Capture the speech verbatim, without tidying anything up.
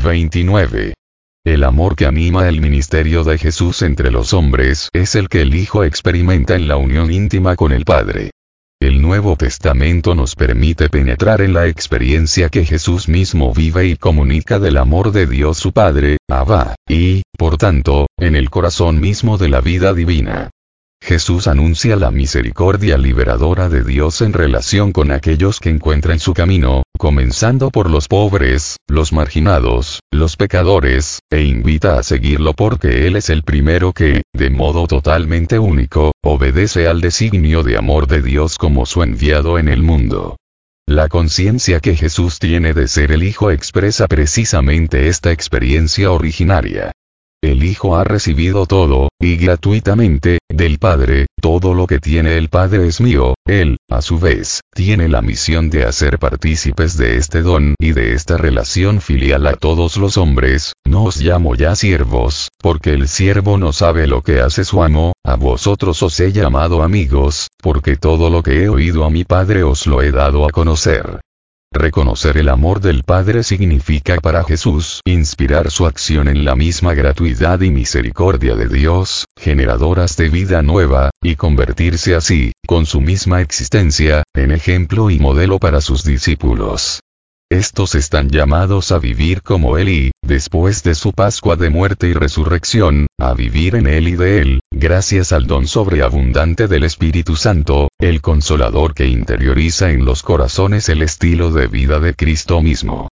veintinueve. El amor que anima el ministerio de Jesús entre los hombres es el que el Hijo experimenta en la unión íntima con el Padre. El Nuevo Testamento nos permite penetrar en la experiencia que Jesús mismo vive y comunica del amor de Dios su Padre, Abba, y, por tanto, en el corazón mismo de la vida divina. Jesús anuncia la misericordia liberadora de Dios en relación con aquellos que encuentran su camino, comenzando por los pobres, los marginados, los pecadores, e invita a seguirlo porque Él es el primero que, de modo totalmente único, obedece al designio de amor de Dios como su enviado en el mundo. La conciencia que Jesús tiene de ser el Hijo expresa precisamente esta experiencia originaria. El Hijo ha recibido todo, y gratuitamente, del Padre, todo lo que tiene el Padre es mío. Él, a su vez, tiene la misión de hacer partícipes de este don y de esta relación filial a todos los hombres. No os llamo ya siervos, porque el siervo no sabe lo que hace su amo, a vosotros os he llamado amigos, porque todo lo que he oído a mi Padre os lo he dado a conocer. Reconocer el amor del Padre significa para Jesús inspirar su acción en la misma gratuidad y misericordia de Dios, generadoras de vida nueva, y convertirse así, con su misma existencia, en ejemplo y modelo para sus discípulos. Estos están llamados a vivir como Él y, después de su Pascua de muerte y resurrección, a vivir en Él y de Él, gracias al don sobreabundante del Espíritu Santo, el Consolador que interioriza en los corazones el estilo de vida de Cristo mismo.